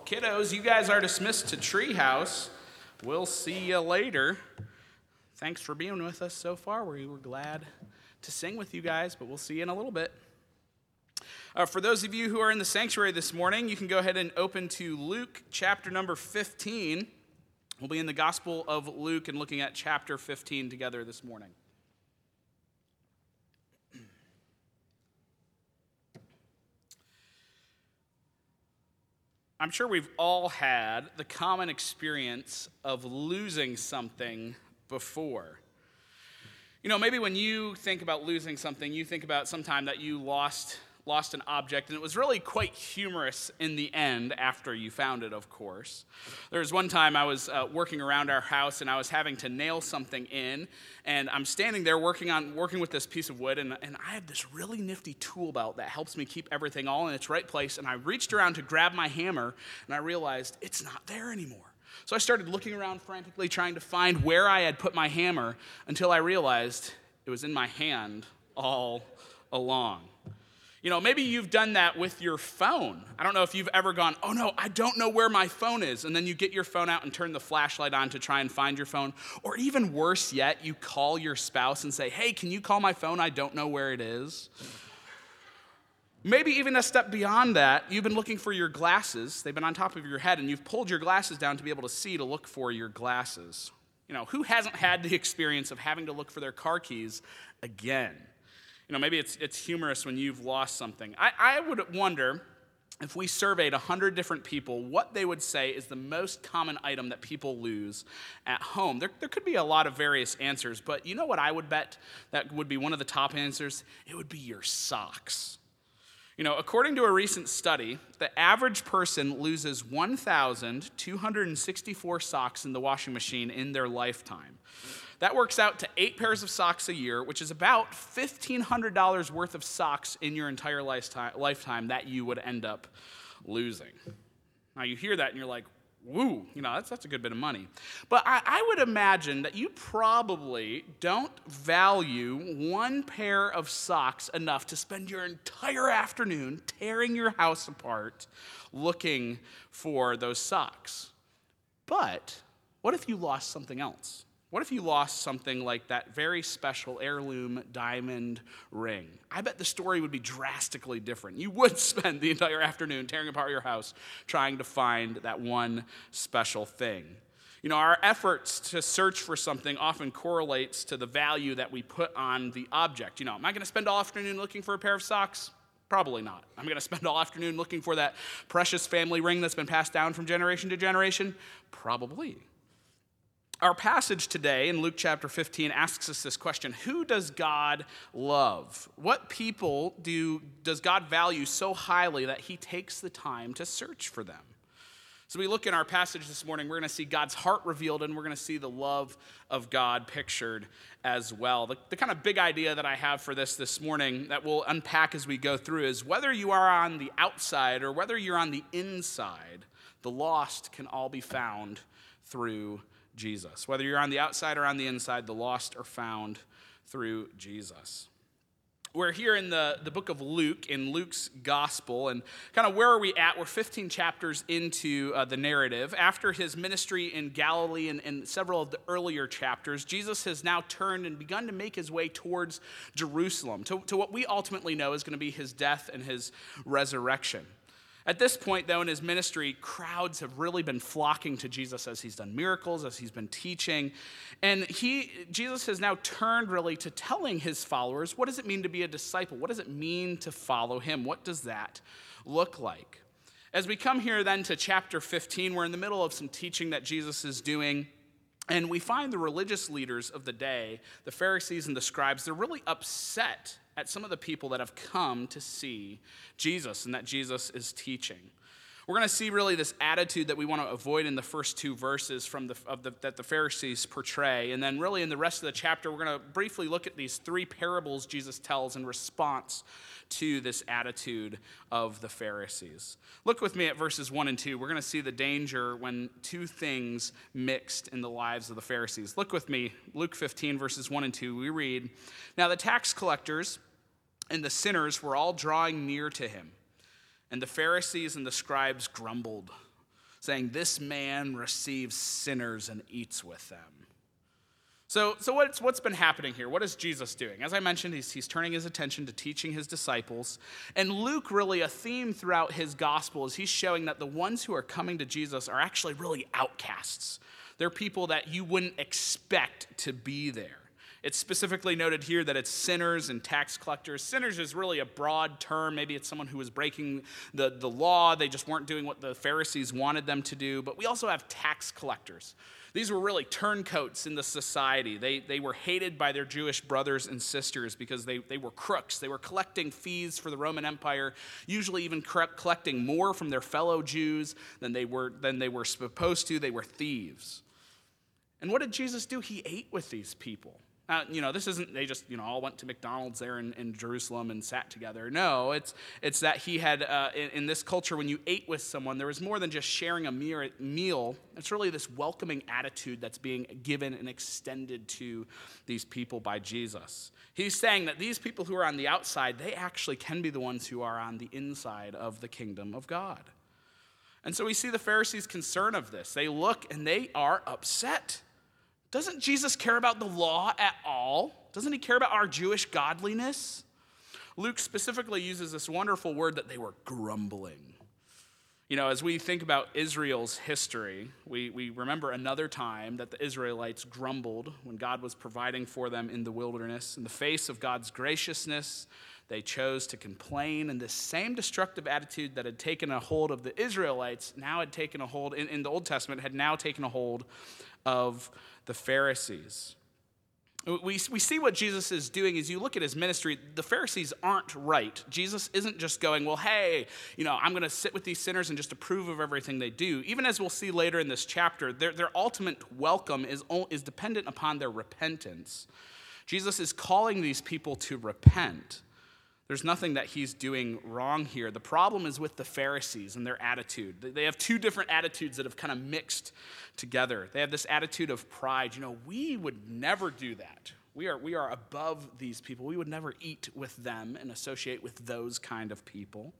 Kiddos, you guys are dismissed to Treehouse. We'll see you later. Thanks for being with us so far. We were glad to sing with you guys, but we'll see you in a little bit. For those of you who are in the sanctuary this morning, you can go ahead and open to Luke chapter number 15. We'll be in the Gospel of Luke and looking at chapter 15 together this morning. I'm sure we've all had the common experience of losing something before. You know, maybe when you think about losing something, you think about sometime that you lost an object, and it was really quite humorous in the end after you found it, of course. There was one time I was working around our house, and I was having to nail something in, and I'm standing there working with this piece of wood, and I have this really nifty tool belt that helps me keep everything all in its right place, and I reached around to grab my hammer, and I realized it's not there anymore. So I started looking around frantically, trying to find where I had put my hammer, until I realized it was in my hand all along. You know, maybe you've done that with your phone. I don't know if you've ever gone, oh no, I don't know where my phone is. And then you get your phone out and turn the flashlight on to try and find your phone. Or even worse yet, you call your spouse and say, hey, can you call my phone? I don't know where it is. Maybe even a step beyond that, you've been looking for your glasses. They've been on top of your head, and you've pulled your glasses down to be able to see, to look for your glasses. You know, who hasn't had the experience of having to look for their car keys again? You know, maybe it's humorous when you've lost something. I would wonder if we surveyed 100 different people, what they would say is the most common item that people lose at home. There could be a lot of various answers, but you know what I would bet that would be one of the top answers? It would be your socks. You know, according to a recent study, the average person loses 1,264 socks in the washing machine in their lifetime. That works out to 8 pairs of socks a year, which is about $1,500 worth of socks in your entire lifetime that you would end up losing. Now, you hear that and you're like, woo, you know, that's a good bit of money. But I would imagine that you probably don't value one pair of socks enough to spend your entire afternoon tearing your house apart looking for those socks. But what if you lost something else? What if you lost something like that very special heirloom diamond ring? I bet the story would be drastically different. You would spend the entire afternoon tearing apart your house trying to find that one special thing. You know, our efforts to search for something often correlates to the value that we put on the object. You know, am I going to spend all afternoon looking for a pair of socks? Probably not. I'm going to spend all afternoon looking for that precious family ring that's been passed down from generation to generation? Probably. Our passage today in Luke chapter 15 asks us this question: who does God love? What people does God value so highly that he takes the time to search for them? So we look in our passage this morning, we're going to see God's heart revealed, and we're going to see the love of God pictured as well. The kind of big idea that I have for this morning that we'll unpack as we go through is whether you are on the outside or whether you're on the inside, the lost can all be found through Jesus. Whether you're on the outside or on the inside, the lost are found through Jesus. We're here in the book of Luke, in Luke's gospel, and kind of where are we at? We're 15 chapters into the narrative. After his ministry in Galilee and several of the earlier chapters, Jesus has now turned and begun to make his way towards Jerusalem, to what we ultimately know is going to be his death and his resurrection. At this point, though, in his ministry, crowds have really been flocking to Jesus as he's done miracles, as he's been teaching. And Jesus has now turned really to telling his followers, what does it mean to be a disciple? What does it mean to follow him? What does that look like? As we come here then to chapter 15, we're in the middle of some teaching that Jesus is doing. And we find the religious leaders of the day, the Pharisees and the scribes, they're really upset at some of the people that have come to see Jesus and that Jesus is teaching. We're going to see really this attitude that we want to avoid in the first two verses that the Pharisees portray. And then really in the rest of the chapter, we're going to briefly look at these three parables Jesus tells in response to this attitude of the Pharisees. Look with me at verses 1 and 2. We're going to see the danger when two things mixed in the lives of the Pharisees. Look with me, Luke 15, verses 1 and 2. We read, "Now the tax collectors and the sinners were all drawing near to him. And the Pharisees and the scribes grumbled, saying, "This man receives sinners and eats with them." So what's been happening here? What is Jesus doing? As I mentioned, he's turning his attention to teaching his disciples. And Luke, really a theme throughout his gospel, is he's showing that the ones who are coming to Jesus are actually really outcasts. They're people that you wouldn't expect to be there. It's specifically noted here that it's sinners and tax collectors. Sinners is really a broad term. Maybe it's someone who was breaking the law. They just weren't doing what the Pharisees wanted them to do. But we also have tax collectors. These were really turncoats in the society. They were hated by their Jewish brothers and sisters because they were crooks. They were collecting fees for the Roman Empire, usually even collecting more from their fellow Jews than they were supposed to. They were thieves. And what did Jesus do? He ate with these people. This isn't, they just, all went to McDonald's there in Jerusalem and sat together. No, it's that he had, in this culture, when you ate with someone, there was more than just sharing a meal. It's really this welcoming attitude that's being given and extended to these people by Jesus. He's saying that these people who are on the outside, they actually can be the ones who are on the inside of the kingdom of God. And so we see the Pharisees' concern of this. They look and they are upset. Doesn't Jesus care about the law at all? Doesn't he care about our Jewish godliness? Luke specifically uses this wonderful word that they were grumbling. As we think about Israel's history, we remember another time that the Israelites grumbled when God was providing for them in the wilderness. In the face of God's graciousness, they chose to complain, and this same destructive attitude that had taken a hold of the Israelites now had taken a hold, in the Old Testament, had now taken a hold of the Pharisees. We see what Jesus is doing as you look at his ministry. The Pharisees aren't right. Jesus isn't just going, well, hey, I'm going to sit with these sinners and just approve of everything they do. Even as we'll see later in this chapter, their ultimate welcome is dependent upon their repentance. Jesus is calling these people to repent. There's nothing that he's doing wrong here. The problem is with the Pharisees and their attitude. They have two different attitudes that have kind of mixed together. They have this attitude of pride. We would never do that. We are above these people. We would never eat with them and associate with those kind of people.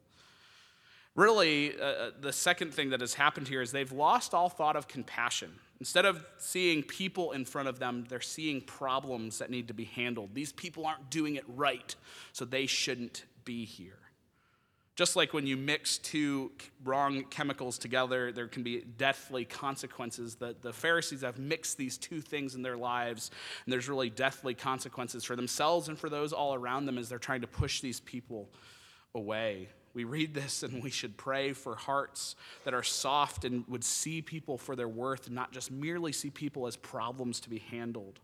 Really, the second thing that has happened here is they've lost all thought of compassion. Instead of seeing people in front of them, they're seeing problems that need to be handled. These people aren't doing it right, so they shouldn't be here. Just like when you mix two wrong chemicals together, there can be deathly consequences. The Pharisees have mixed these two things in their lives, and there's really deathly consequences for themselves and for those all around them as they're trying to push these people away. We read this and we should pray for hearts that are soft and would see people for their worth and not just merely see people as problems to be handled.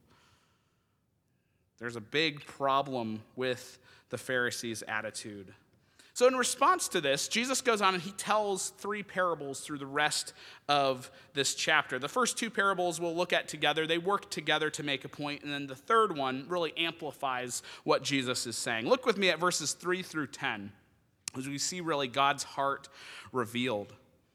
There's a big problem with the Pharisees' attitude. So in response to this, Jesus goes on and he tells three parables through the rest of this chapter. The first two parables we'll look at together. They work together to make a point, and then the third one really amplifies what Jesus is saying. Look with me at verses 3 through 10. As we see really God's heart revealed.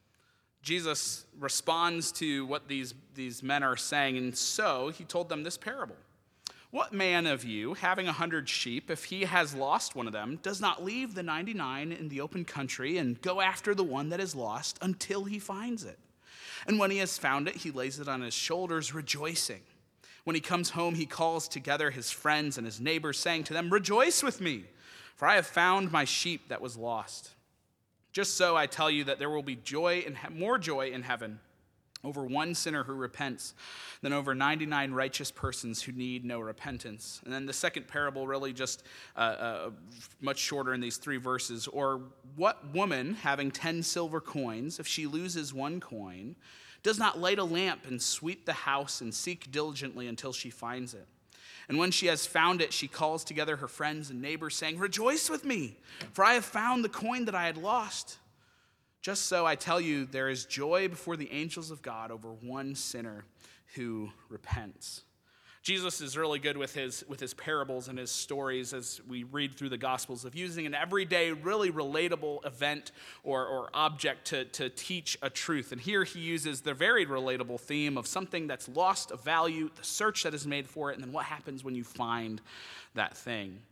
Jesus responds to what these men are saying, and so he told them this parable. What man of you, having 100 sheep, if he has lost one of them, does not leave the 99 in the open country and go after the one that is lost until he finds it? And when he has found it, he lays it on his shoulders, rejoicing. When he comes home, he calls together his friends and his neighbors, saying to them, "Rejoice with me, for I have found my sheep that was lost." Just so I tell you that there will be more joy in heaven over one sinner who repents than over 99 righteous persons who need no repentance. And then the second parable really just much shorter in these 3 verses. Or what woman having 10 silver coins, if she loses one coin, does not light a lamp and sweep the house and seek diligently until she finds it? And when she has found it, she calls together her friends and neighbors, saying, "Rejoice with me, for I have found the coin that I had lost." Just so I tell you, there is joy before the angels of God over one sinner who repents. Jesus is really good with his parables and his stories as we read through the Gospels of using an everyday, really relatable event or object to teach a truth. And here he uses the very relatable theme of something that's lost of value, the search that is made for it, and then what happens when you find that thing.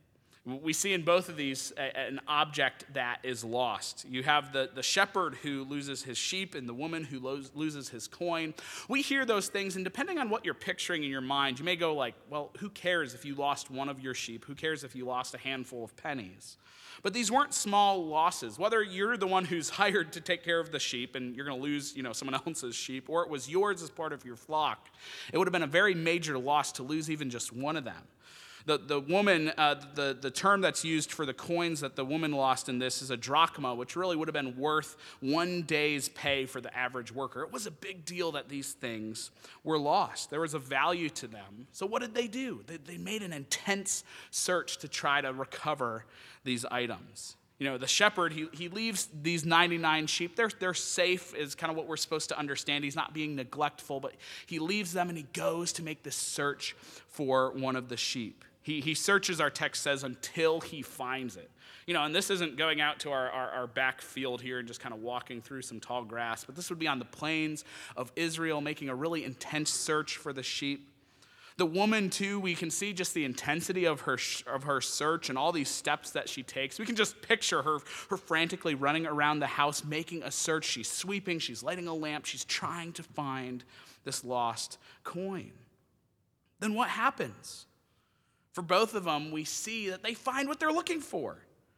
We see in both of these an object that is lost. You have the shepherd who loses his sheep and the woman who loses his coin. We hear those things, and depending on what you're picturing in your mind, you may go like, well, who cares if you lost one of your sheep? Who cares if you lost a handful of pennies? But these weren't small losses. Whether you're the one who's hired to take care of the sheep and you're going to lose, someone else's sheep, or it was yours as part of your flock, it would have been a very major loss to lose even just one of them. The woman, the term that's used for the coins that the woman lost in this is a drachma, which really would have been worth 1 day's pay for the average worker. It was a big deal that these things were lost. There was a value to them. So what did they do? They made an intense search to try to recover these items. The shepherd, he leaves these 99 sheep. They're safe is kind of what we're supposed to understand. He's not being neglectful, but he leaves them and he goes to make this search for one of the sheep. He searches, our text says, until he finds it. And this isn't going out to our back field here and just kind of walking through some tall grass, but this would be on the plains of Israel, making a really intense search for the sheep. The woman, too, we can see just the intensity of her search and all these steps that she takes. We can just picture her frantically running around the house, making a search. She's sweeping, she's lighting a lamp, she's trying to find this lost coin. Then what happens? For both of them, we see that they find what they're looking for.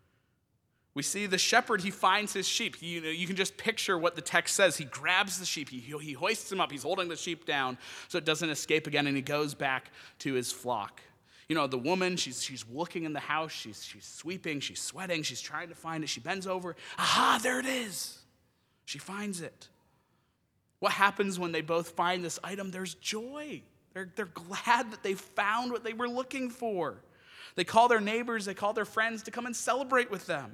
We see the shepherd, he finds his sheep. You can just picture what the text says. He grabs the sheep, he hoists him up, he's holding the sheep down so it doesn't escape again, and he goes back to his flock. The woman, she's looking in the house, she's sweeping, she's sweating, she's trying to find it. She bends over, aha, there it is. She finds it. What happens when they both find this item? There's joy. They're glad that they found what they were looking for. They call their neighbors, they call their friends to come and celebrate with them.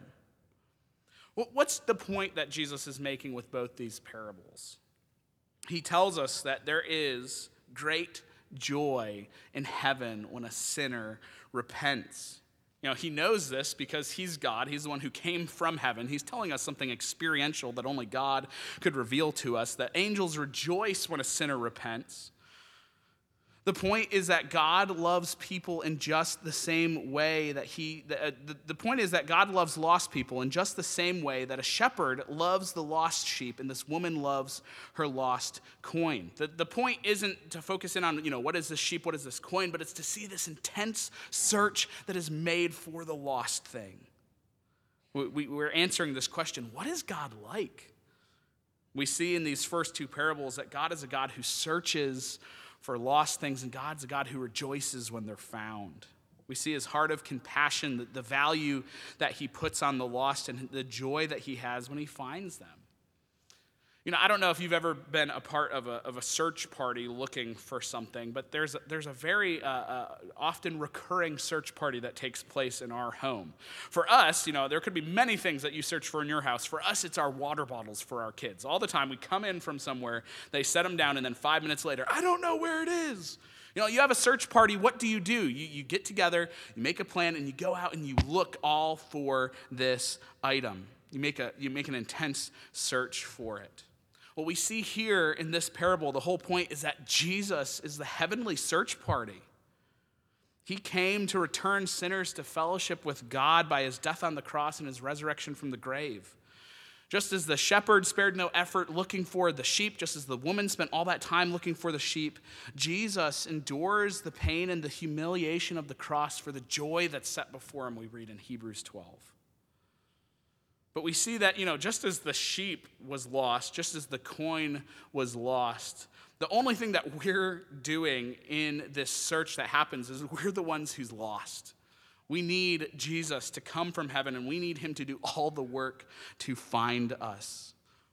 What's the point that Jesus is making with both these parables? He tells us that there is great joy in heaven when a sinner repents. He knows this because he's God. He's the one who came from heaven. He's telling us something experiential that only God could reveal to us, that angels rejoice when a sinner repents. The point is that God loves people in just the same way that the point is that God loves lost people in just the same way that a shepherd loves the lost sheep and this woman loves her lost coin. The point isn't to focus in on, what is this sheep, what is this coin, but it's to see this intense search that is made for the lost thing. We're answering this question, what is God like? We see in these first two parables that God is a God who searches for lost things, and God's a God who rejoices when they're found. We see his heart of compassion, the value that he puts on the lost, and the joy that he has when he finds them. I don't know if you've ever been a part of a search party looking for something, but there's a very often recurring search party that takes place in our home. For us, there could be many things that you search for in your house. For us, it's our water bottles for our kids. All the time, we come in from somewhere, they set them down, and then 5 minutes later, I don't know where it is. You have a search party, what do? You get together, you make a plan, and you go out and you look all for this item. You make an intense search for it. What we see here in this parable, the whole point is that Jesus is the heavenly search party. He came to return sinners to fellowship with God by his death on the cross and his resurrection from the grave. Just as the shepherd spared no effort looking for the sheep, just as the woman spent all that time looking for the sheep, Jesus endures the pain and the humiliation of the cross for the joy that's set before him, we read in Hebrews 12. But we see that, just as the sheep was lost, just as the coin was lost, the only thing that we're doing in this search that happens is we're the ones who's lost. We need Jesus to come from heaven, and we need him to do all the work to find us.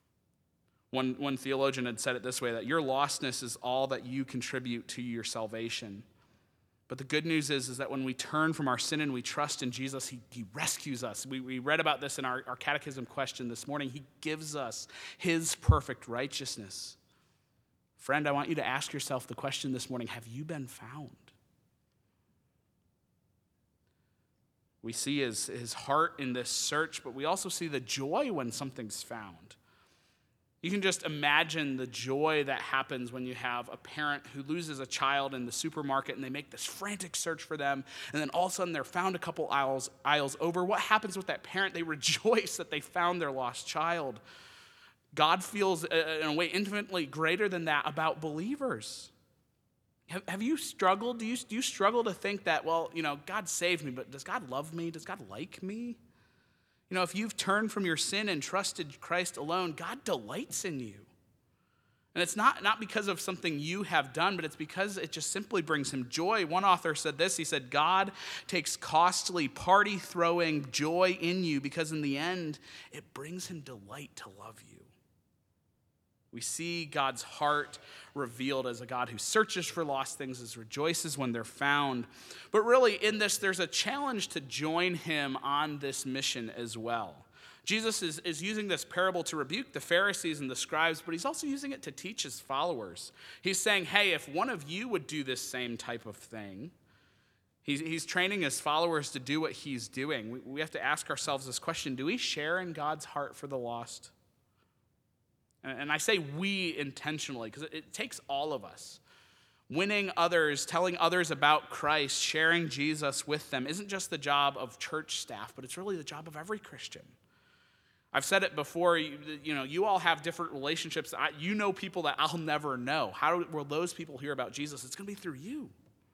One theologian had said it this way, that your lostness is all that you contribute to your salvation. But the good news is that when we turn from our sin and we trust in Jesus, he rescues us. We read about this in our catechism question this morning. He gives us his perfect righteousness. Friend, I want you to ask yourself the question this morning, have you been found? We see his heart in this search, but we also see the joy when something's found. You can just imagine the joy that happens when you have a parent who loses a child in the supermarket and they make this frantic search for them, and then all of a sudden they're found a couple aisles over. What happens with that parent? They rejoice that they found their lost child. God feels in a way infinitely greater than that about believers. Have you struggled? Do you struggle to think that, well, God saved me, but does God love me? Does God like me? If you've turned from your sin and trusted Christ alone, God delights in you. And it's not because of something you have done, but it's because it just simply brings him joy. One author said this. He said, God takes costly party-throwing joy in you because in the end, it brings him delight to love you. We see God's heart revealed as a God who searches for lost things, as rejoices when they're found. But really, in this, there's a challenge to join him on this mission as well. Jesus is using this parable to rebuke the Pharisees and the scribes, but he's also using it to teach his followers. He's saying, hey, if one of you would do this same type of thing, he's training his followers to do what he's doing. We have to ask ourselves this question: do we share in God's heart for the lost? And I say we intentionally because it takes all of us. Winning others, telling others about Christ, sharing Jesus with them isn't just the job of church staff, but it's really the job of every Christian. I've said it before, you all have different relationships. You know people that I'll never know. How will those people hear about Jesus? It's going to be through you.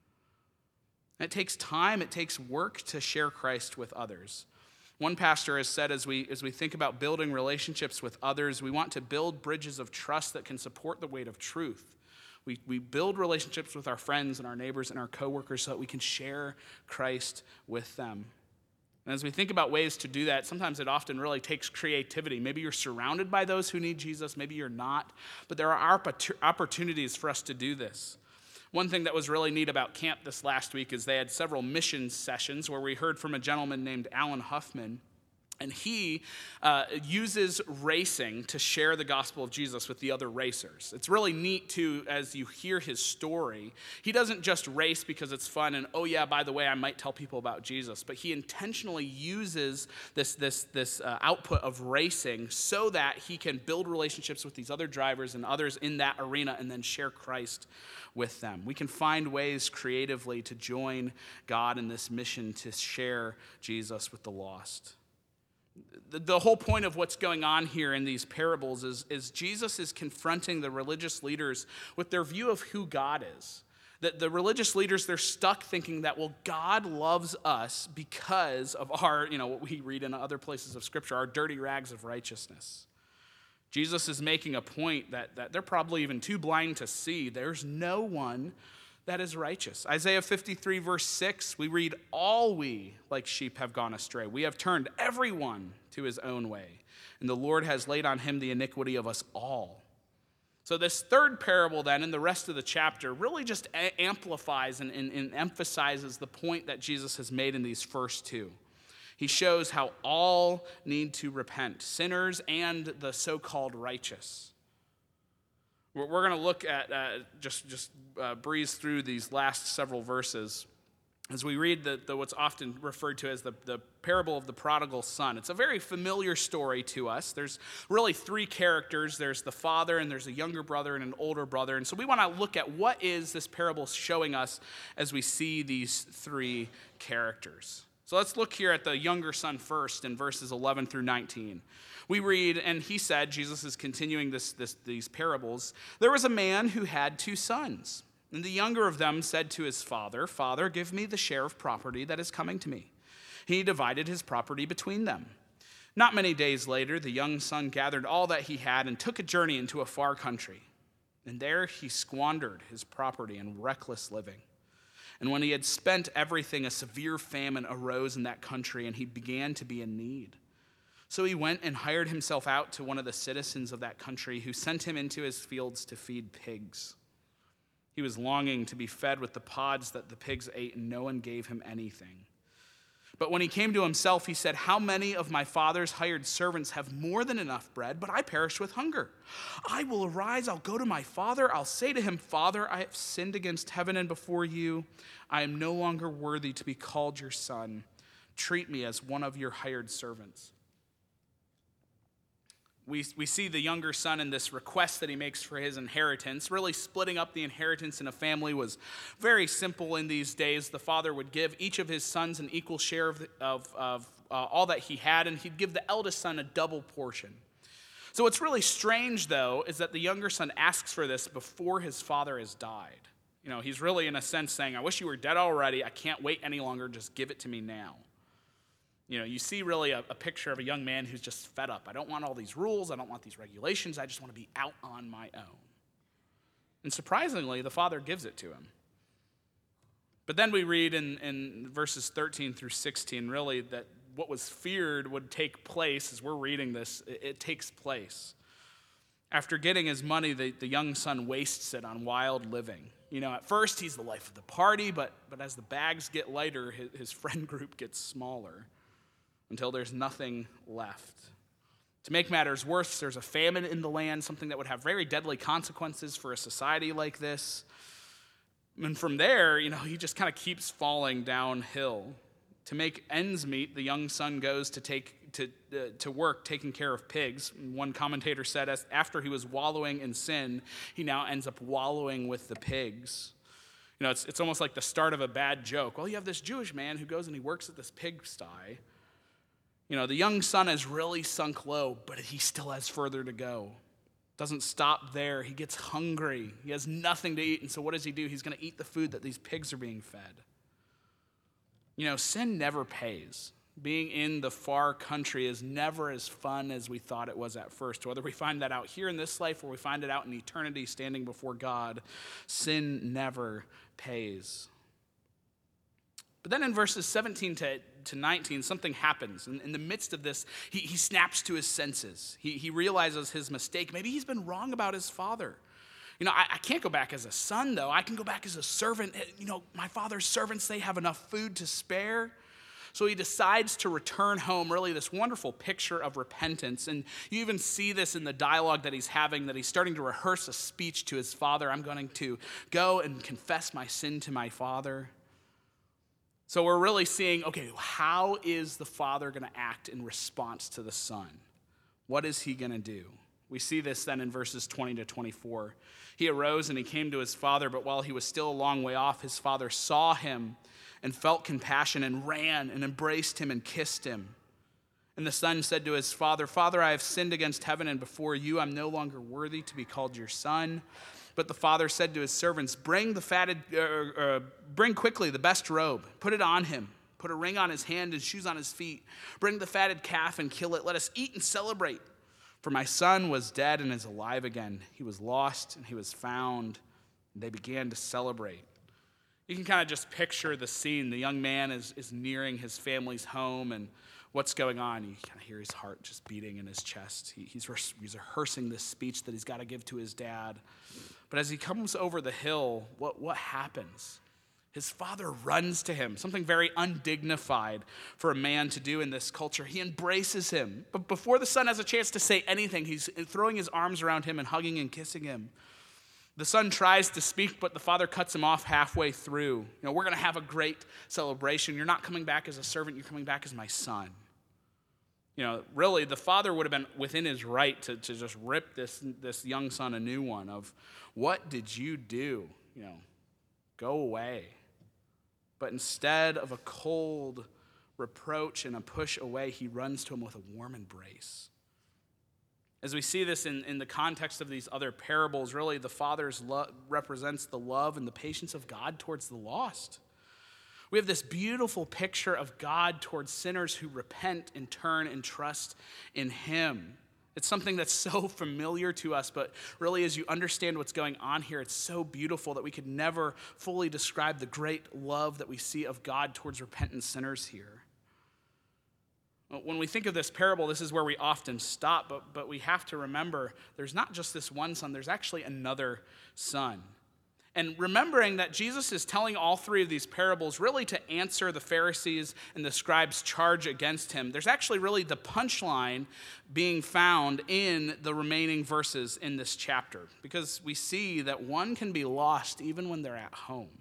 And it takes time, it takes work to share Christ with others. One pastor has said, as we think about building relationships with others, we want to build bridges of trust that can support the weight of truth. We build relationships with our friends and our neighbors and our coworkers so that we can share Christ with them. And as we think about ways to do that, sometimes it often really takes creativity. Maybe you're surrounded by those who need Jesus, maybe you're not, but there are opportunities for us to do this. One thing that was really neat about camp this last week is they had several mission sessions where we heard from a gentleman named Alan Huffman, and he uses racing to share the gospel of Jesus with the other racers. It's really neat, too, as you hear his story. He doesn't just race because it's fun and, oh yeah, by the way, I might tell people about Jesus, but he intentionally uses this output of racing so that he can build relationships with these other drivers and others in that arena and then share Christ with them. We can find ways creatively to join God in this mission to share Jesus with the lost. The whole point of what's going on here in these parables is Jesus is confronting the religious leaders with their view of who God is. The religious leaders, they're stuck thinking that, well, God loves us because of our, what we read in other places of Scripture, our dirty rags of righteousness. Jesus is making a point that they're probably even too blind to see. There's no one that is righteous. Isaiah 53 verse 6, we read, all we like sheep have gone astray. We have turned everyone to his own way, and the Lord has laid on him the iniquity of us all. So this third parable then in the rest of the chapter really just amplifies and emphasizes the point that Jesus has made in these first two. He shows how all need to repent, sinners and the so-called righteous. We're going to look at, breeze through these last several verses as we read what's often referred to as the parable of the prodigal son. It's a very familiar story to us. There's really three characters. There's the father, and there's a younger brother and an older brother. And so we want to look at what is this parable showing us as we see these three characters. So let's look here at the younger son first in verses 11 through 19. We read, and he said, Jesus is continuing these parables, there was a man who had two sons. And the younger of them said to his father, Father, give me the share of property that is coming to me. He divided his property between them. Not many days later, the young son gathered all that he had and took a journey into a far country. And there he squandered his property in reckless living. And when he had spent everything, a severe famine arose in that country, and he began to be in need. So he went and hired himself out to one of the citizens of that country, who sent him into his fields to feed pigs. He was longing to be fed with the pods that the pigs ate, and no one gave him anything. But when he came to himself, he said, how many of my father's hired servants have more than enough bread, but I perish with hunger? I will arise, I'll go to my father, I'll say to him, Father, I have sinned against heaven and before you. I am no longer worthy to be called your son. Treat me as one of your hired servants. we see the younger son in this request that he makes for his inheritance. Really splitting up the inheritance in a family was very simple in these days. The father would give each of his sons an equal share of all that he had, and he'd give the eldest son a double portion. So what's really strange, though, is that the younger son asks for this before his father has died. He's really, in a sense, saying, I wish you were dead already. I can't wait any longer. Just give it to me now. You see really a picture of a young man who's just fed up. I don't want all these rules. I don't want these regulations. I just want to be out on my own. And surprisingly, the father gives it to him. But then we read in verses 13 through 16, really, that what was feared would take place. As we're reading this, it takes place. After getting his money, the young son wastes it on wild living. At first he's the life of the party, but as the bags get lighter, his friend group gets smaller until there's nothing left. To make matters worse, there's a famine in the land, something that would have very deadly consequences for a society like this. And from there, he just kind of keeps falling downhill. To make ends meet, the young son goes to work taking care of pigs. One commentator said after he was wallowing in sin, he now ends up wallowing with the pigs. It's almost like the start of a bad joke. Well, you have this Jewish man who goes and he works at this pigsty. The young son has really sunk low, but he still has further to go. Doesn't stop there. He gets hungry. He has nothing to eat, and so what does he do? He's going to eat the food that these pigs are being fed. Sin never pays. Being in the far country is never as fun as we thought it was at first. Whether we find that out here in this life or we find it out in eternity standing before God, sin never pays. But then in verses 17 to 19, something happens. In the midst of this, he snaps to his senses. He realizes his mistake. Maybe he's been wrong about his father. I can't go back as a son, though. I can go back as a servant. My father's servants, they have enough food to spare. So he decides to return home, really this wonderful picture of repentance. And you even see this in the dialogue that he's having, that he's starting to rehearse a speech to his father. I'm going to go and confess my sin to my father. So we're really seeing, okay, how is the father going to act in response to the son? What is he going to do? We see this then in verses 20 to 24. He arose and he came to his father, but while he was still a long way off, his father saw him and felt compassion and ran and embraced him and kissed him. And the son said to his father, Father, I have sinned against heaven and before you. I'm no longer worthy to be called your son. But the father said to his servants, bring quickly the best robe, put it on him, put a ring on his hand and shoes on his feet. Bring the fatted calf and kill it. Let us eat and celebrate. For my son was dead and is alive again. He was lost and he was found. And they began to celebrate. You can kind of just picture the scene. The young man is nearing his family's home, and what's going on? You kind of hear his heart just beating in his chest. He's rehearsing this speech that he's got to give to his dad. But as he comes over the hill, what happens? His father runs to him, something very undignified for a man to do in this culture. He embraces him. But before the son has a chance to say anything, he's throwing his arms around him and hugging and kissing him. The son tries to speak, but the father cuts him off halfway through. We're going to have a great celebration. You're not coming back as a servant. You're coming back as my son. Really, the father would have been within his right to just rip this young son a new one of, what did you do? Go away. But instead of a cold reproach and a push away, he runs to him with a warm embrace. As we see this in the context of these other parables, really the father's love represents the love and the patience of God towards the lost. We have this beautiful picture of God towards sinners who repent and turn and trust in him. It's something that's so familiar to us, but really as you understand what's going on here, it's so beautiful that we could never fully describe the great love that we see of God towards repentant sinners here. When we think of this parable, this is where we often stop, but we have to remember there's not just this one son, there's actually another son. And remembering that Jesus is telling all three of these parables really to answer the Pharisees and the scribes' charge against him, there's actually really the punchline being found in the remaining verses in this chapter, because we see that one can be lost even when they're at home.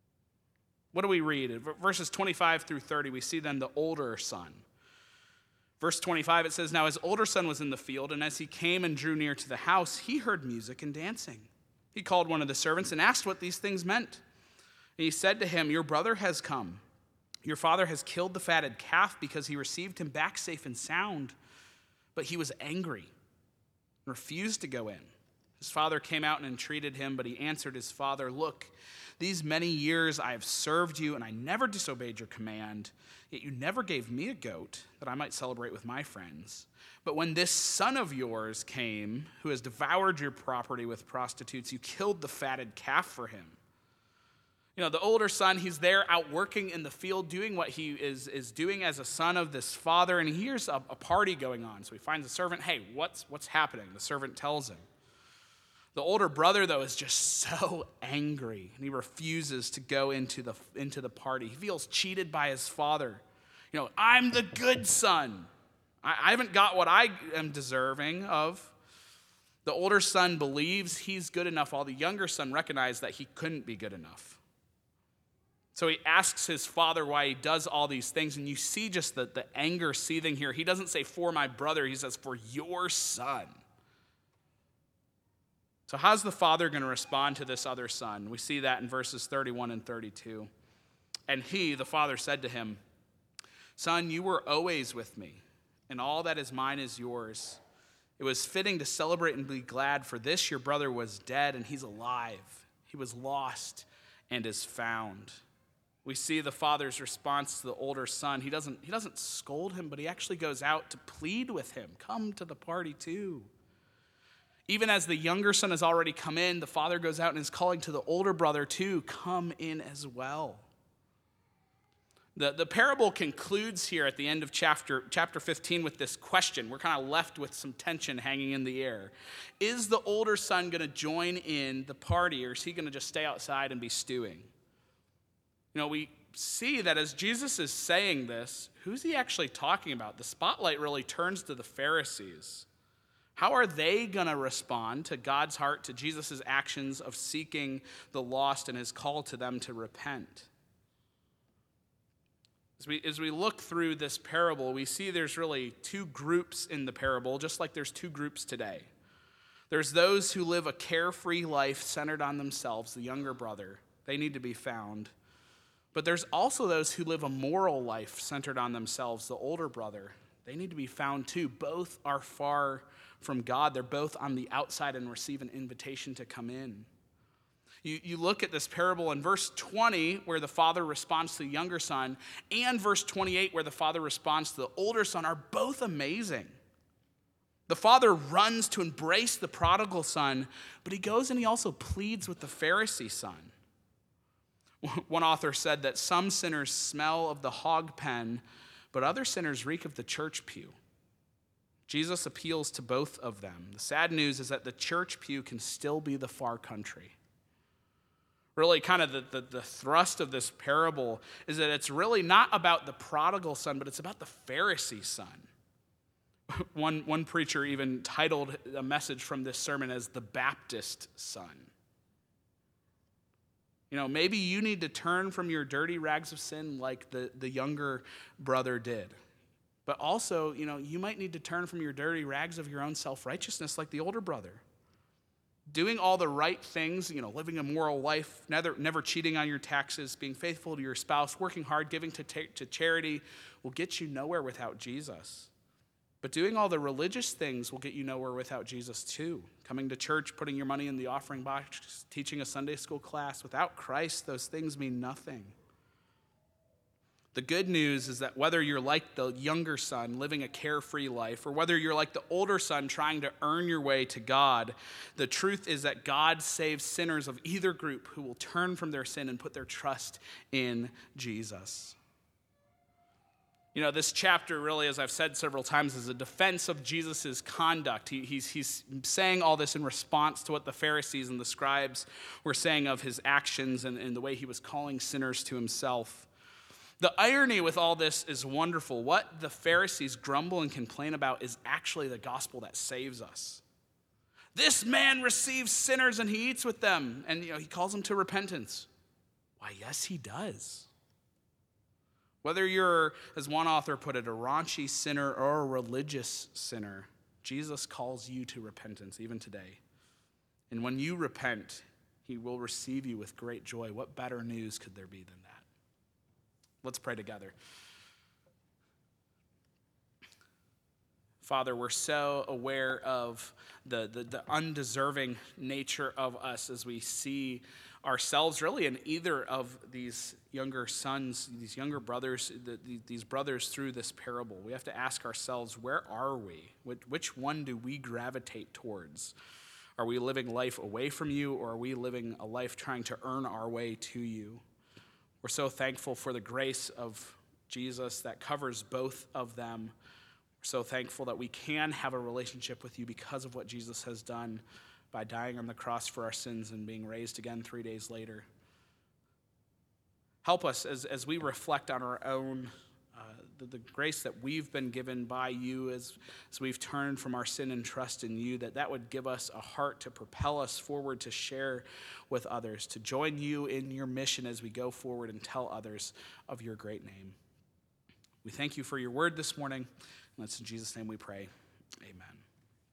What do we read? In verses 25 through 30, we see then the older son. Verse 25, it says, "Now his older son was in the field, and as he came and drew near to the house, he heard music and dancing. He called one of the servants and asked what these things meant. And he said to him, 'Your brother has come. Your father has killed the fatted calf because he received him back safe and sound.' But he was angry and refused to go in. His father came out and entreated him, but he answered his father, 'Look, these many years I have served you, and I never disobeyed your command. Yet you never gave me a goat that I might celebrate with my friends. But when this son of yours came, who has devoured your property with prostitutes, you killed the fatted calf for him.'" The older son, he's there out working in the field, doing what he is doing as a son of this father, and he hears a party going on. So he finds the servant. "Hey, what's happening?" The servant tells him. The older brother, though, is just so angry, and he refuses to go into the party. He feels cheated by his father. "I'm the good son. I haven't got what I am deserving of." The older son believes he's good enough, while the younger son recognized that he couldn't be good enough. So he asks his father why he does all these things, and you see just the anger seething here. He doesn't say, "For my brother," he says, "For your son." So how's the father going to respond to this other son? We see that in verses 31 and 32. "And he," the father, "said to him, 'Son, you were always with me, and all that is mine is yours. It was fitting to celebrate and be glad, for this your brother was dead, and he's alive. He was lost and is found.'" We see the father's response to the older son. He doesn't scold him, but he actually goes out to plead with him. "Come to the party too." Even as the younger son has already come in, the father goes out and is calling to the older brother too, "Come in as well." The parable concludes here at the end of chapter 15 with this question. We're kind of left with some tension hanging in the air. Is the older son going to join in the party, or is he going to just stay outside and be stewing? We see that as Jesus is saying this, who's he actually talking about? The spotlight really turns to the Pharisees. How are they going to respond to God's heart, to Jesus' actions of seeking the lost and his call to them to repent? As we look through this parable, we see there's really two groups in the parable, just like there's two groups today. There's those who live a carefree life centered on themselves, the younger brother. They need to be found. But there's also those who live a moral life centered on themselves, the older brother. They need to be found too. Both are far from God. They're both on the outside and receive an invitation to come in. You look at this parable in verse 20, where the father responds to the younger son, and verse 28, where the father responds to the older son, are both amazing. The father runs to embrace the prodigal son, but he goes and he also pleads with the Pharisee son. One author said that some sinners smell of the hog pen, but other sinners reek of the church pew. Jesus appeals to both of them. The sad news is that the church pew can still be the far country. Really, kind of the thrust of this parable is that it's really not about the prodigal son, but it's about the Pharisee son. One preacher even titled a message from this sermon as "The Baptist Son." Maybe you need to turn from your dirty rags of sin like the younger brother did. But also, you might need to turn from your dirty rags of your own self-righteousness like the older brother. Doing all the right things, living a moral life, never cheating on your taxes, being faithful to your spouse, working hard, giving to charity will get you nowhere without Jesus. But doing all the religious things will get you nowhere without Jesus too. Coming to church, putting your money in the offering box, teaching a Sunday school class. Without Christ, those things mean nothing. The good news is that whether you're like the younger son living a carefree life, or whether you're like the older son trying to earn your way to God, the truth is that God saves sinners of either group who will turn from their sin and put their trust in Jesus. This chapter really, as I've said several times, is a defense of Jesus' conduct. He's saying all this in response to what the Pharisees and the scribes were saying of his actions and the way he was calling sinners to himself. The irony with all this is wonderful. What the Pharisees grumble and complain about is actually the gospel that saves us. This man receives sinners and he eats with them, and he calls them to repentance. Why, yes, he does. Whether you're, as one author put it, a raunchy sinner or a religious sinner, Jesus calls you to repentance even today. And when you repent, he will receive you with great joy. What better news could there be than that? Let's pray together. Father, we're so aware of the undeserving nature of us as we see ourselves really in either of these younger sons, these younger brothers, these brothers through this parable. We have to ask ourselves, where are we? Which one do we gravitate towards? Are we living life away from you, or are we living a life trying to earn our way to you? We're so thankful for the grace of Jesus that covers both of them. So thankful that we can have a relationship with you because of what Jesus has done by dying on the cross for our sins and being raised again 3 days later. Help us as we reflect on our own, the grace that we've been given by you as we've turned from our sin and trust in you, that would give us a heart to propel us forward to share with others, to join you in your mission as we go forward and tell others of your great name. We thank you for your word this morning. And that's in Jesus' name we pray. Amen.